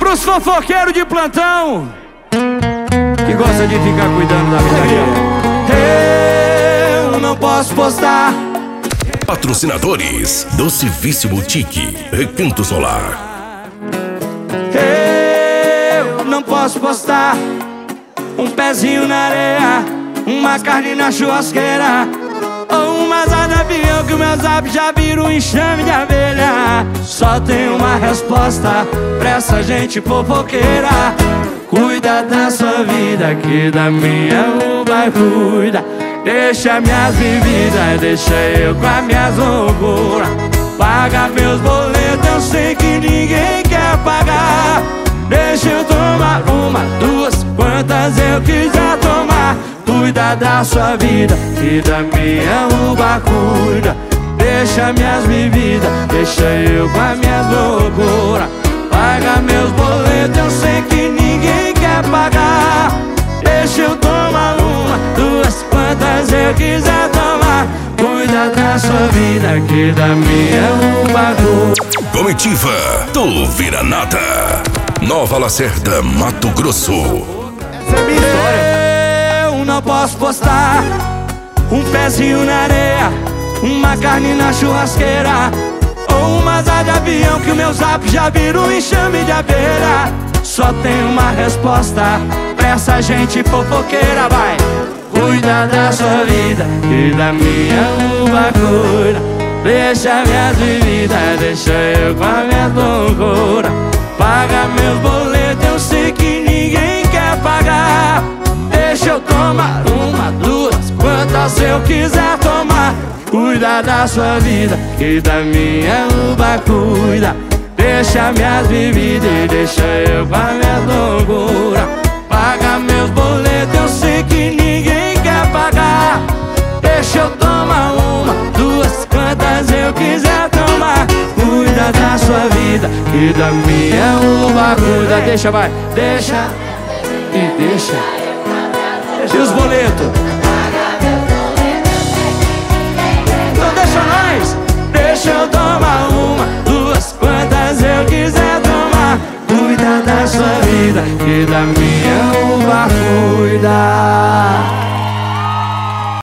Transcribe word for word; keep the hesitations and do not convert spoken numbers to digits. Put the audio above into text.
pros fofoqueiros de plantão que gosta de ficar cuidando da vida dele. Eu não posso postar. Patrocinadores: Doce Vício Boutique, Recanto Solar. Eu não posso postar um pezinho na areia, uma carne na churrasqueira, ou uma asa de avião que o meu zap já vira um enxame de abelha. Só tem uma resposta pra essa gente fofoqueira: cuida da sua vida, que da minha o vai cuida. Deixa minhas bebidas, deixa eu com as minhas loucuras. Paga meus boletos, eu sei que ninguém quer pagar. Deixa eu tomar uma, duas, quantas eu quiser tomar. Cuida da sua vida, que da minha uva cuida. Deixa minhas bebidas, deixa eu com as minhas loucuras. Paga meus boletos, eu sei que ninguém quer pagar. Deixa eu tomar uma, duas, quantas eu quiser tomar. Cuida da sua vida, que da minha uva cuida. Comitiva do Vira-Nata, Nova Lacerda, Mato Grosso. Essa é a minha história. Eu não posso postar um pezinho na areia, uma carne na churrasqueira, ou uma asa de avião que o meu zap já vira um enxame de abelha. Só tem uma resposta pra essa gente fofoqueira, vai. Cuida da sua vida, e da minha uva cuida. Deixa minhas bebidas, deixa eu com a minha loucura. Paga meus boletos, eu sei que ninguém quer pagar. Deixa eu tomar uma, duas, quantas eu quiser tomar. Cuida da sua vida, que da minha uva cuida. Deixa minhas bebidas e deixa eu com a minha loucura. Paga meus boletos, eu sei que ninguém quer pagar. Deixa eu tomar uma, duas, quantas eu quiser tomar. Cuida da sua vida, que da minha uva cuida. Deixa, vai, deixa e deixa. E os boletos? Então deixa nós. Deixa eu tomar uma, duas, quantas eu quiser tomar. Cuida da sua vida, que da minha uva cuida.